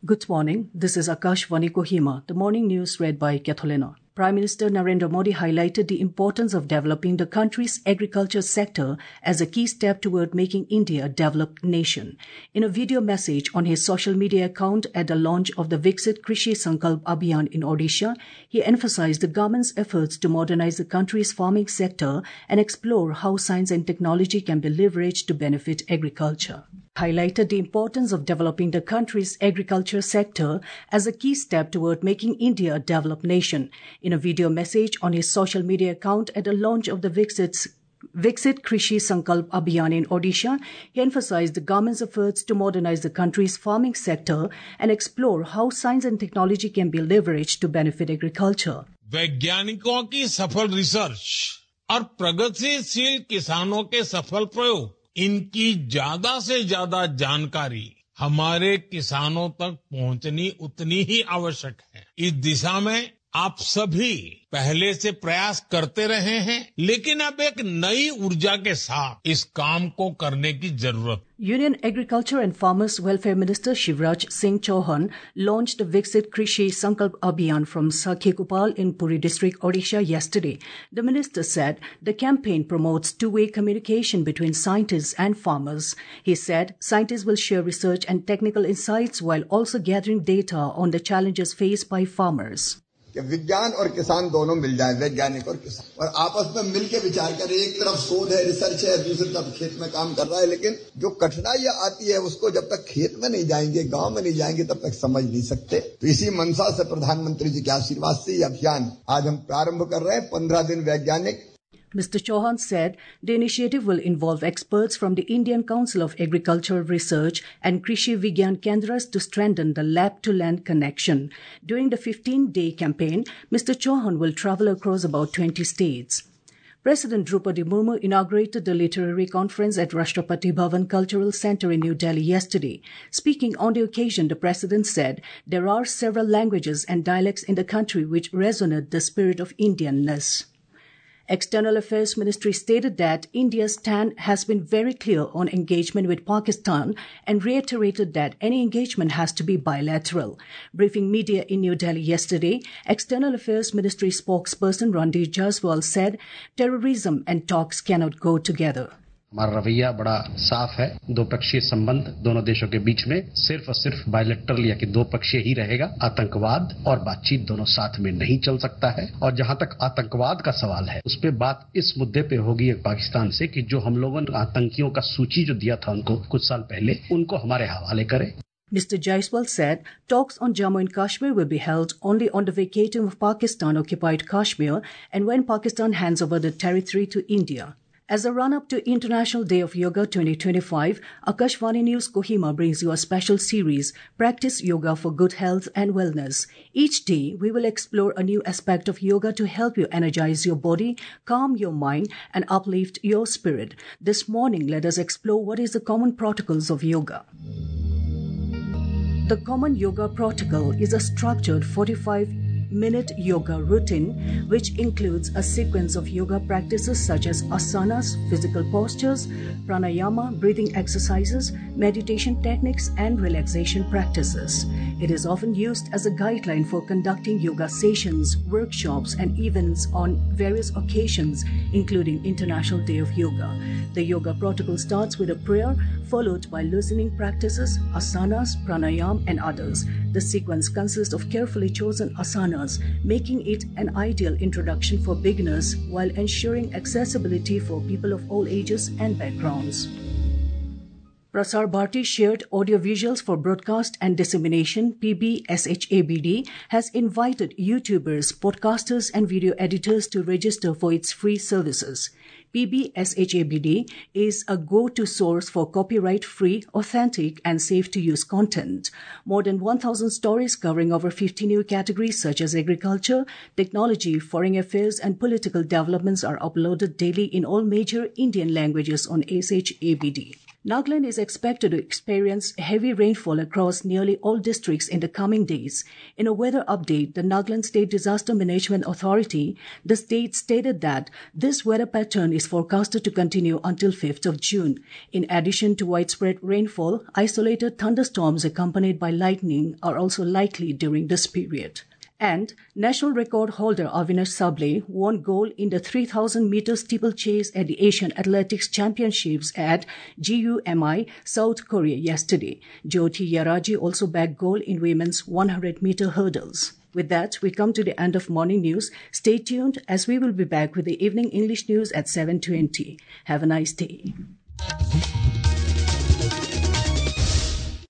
Good morning. This is Akashvani Kohima, the morning news read by Katholena. Prime Minister Narendra Modi highlighted the importance of developing the country's agriculture sector as a key step toward making India a developed nation. In a video message on his social media account at the launch of the Viksit Krishi Sankalp Abhiyan in Odisha, he emphasized the government's efforts to modernize the country's farming sector and explore how science and technology can be leveraged to benefit agriculture. Highlighted the importance of developing the country's agriculture sector as a key step toward making India a developed nation. In a video message on his social media account at the launch of the Viksit Krishi Sankalp Abhiyan in Odisha, he emphasized the government's efforts to modernize the country's farming sector and explore how science and technology can be leveraged to benefit agriculture. वैज्ञानिकों की सफल research और प्रगतिशील किसानों के सफल प्रयोग, इनकी ज्यादा से ज्यादा जानकारी हमारे किसानों तक पहुंचनी उतनी ही आवश्यक है। इस दिशा में आप सभी पहले से प्रयास करते रहे हैं, लेकिन अब एक नई ऊर्जा के साथ इस काम को करने की जरूरत। Union Agriculture and Farmers Welfare Minister Shivraj Singh Chauhan launched the Viksit Krishi Sankalp Abhiyan from Sakhekupal in Puri district, Odisha yesterday. The minister said the campaign promotes two-way communication between scientists and farmers. He said scientists will share research and technical insights while also gathering data on the challenges faced by farmers. कि विज्ञान और किसान दोनों मिल जाएं, वैज्ञानिक और किसान, और आपस में मिलकर विचार करें। एक तरफ शोध है, रिसर्च है, दूसरी तरफ खेत में काम कर रहा है, लेकिन जो कठिनाइयां आती है उसको जब तक खेत में नहीं जाएंगे, गांव में नहीं जाएंगे, तब तक समझ नहीं सकते। तो इसी मंशा से प्रधानमंत्री जी के आशीर्वाद से ये अभियान आज हम प्रारंभ कर रहे हैं। 15 दिन वैज्ञानिक। Mr. Chauhan said the initiative will involve experts from the Indian Council of Agricultural Research and Krishi Vigyan Kendras to strengthen the lab-to-land connection. During the 15-day campaign, Mr. Chauhan will travel across about 20 states. President Draupadi Murmu inaugurated the literary conference at Rashtrapati Bhavan Cultural Center in New Delhi yesterday. Speaking on the occasion, the president said there are several languages and dialects in the country which resonate the spirit of Indianness. External Affairs Ministry stated that India's stand has been very clear on engagement with Pakistan and reiterated that any engagement has to be bilateral. Briefing media in New Delhi yesterday, External Affairs Ministry spokesperson Randeep Jaiswal said terrorism and talks cannot go together. हमारा रवैया बड़ा साफ है। द्विपक्षीय संबंध दोनों देशों के बीच में सिर्फ और सिर्फ बायलैटरल या कि दो पक्षीय ही रहेगा। आतंकवाद और बातचीत दोनों साथ में नहीं चल सकता है। और जहां तक आतंकवाद का सवाल है, उस पे बात इस मुद्दे पे होगी पाकिस्तान से कि जो हम लोगों ने आतंकियों का सूची जो दिया था उनको कुछ साल पहले, उनको हमारे हवाले करें। Mr. Jaiswal said talks on Jammu and Kashmir will be held only on the vacatum of Pakistan-occupied Kashmir and when Pakistan hands over the territory to India. As a run-up to International Day of Yoga 2025, Akashvani News Kohima brings you a special series, Practice Yoga for Good Health and Wellness. Each day, we will explore a new aspect of yoga to help you energize your body, calm your mind, and uplift your spirit. This morning, let us explore what is the common protocols of yoga. The common yoga protocol is a structured 45-minute yoga routine which includes a sequence of yoga practices such as asanas, physical postures, pranayama, breathing exercises, meditation techniques, and relaxation practices. It is often used as a guideline for conducting yoga sessions, workshops, and events on various occasions, including International Day of Yoga. The yoga protocol starts with a prayer, followed by loosening practices, asanas, pranayama, and others. The sequence consists of carefully chosen asanas, making it an ideal introduction for beginners while ensuring accessibility for people of all ages and backgrounds. Prasar Bharati shared audiovisuals for broadcast and dissemination, PBSHABD, has invited YouTubers, podcasters, and video editors to register for its free services. PBSHABD is a go-to source for copyright-free, authentic, and safe-to-use content. More than 1,000 stories covering over 50 new categories such as agriculture, technology, foreign affairs, and political developments are uploaded daily in all major Indian languages on SHABD. Nagaland is expected to experience heavy rainfall across nearly all districts in the coming days. In a weather update, the Nagaland State Disaster Management Authority, the state stated that this weather pattern is forecasted to continue until 5th of June. In addition to widespread rainfall, isolated thunderstorms accompanied by lightning are also likely during this period. And national record holder Avinash Sable won gold in the 3,000-meter steeplechase at the Asian Athletics Championships at GUMI, South Korea yesterday. Jyoti Yaraji also bagged gold in women's 100-meter hurdles. With that, we come to the end of morning news. Stay tuned as we will be back with the evening English news at 7:20. Have a nice day.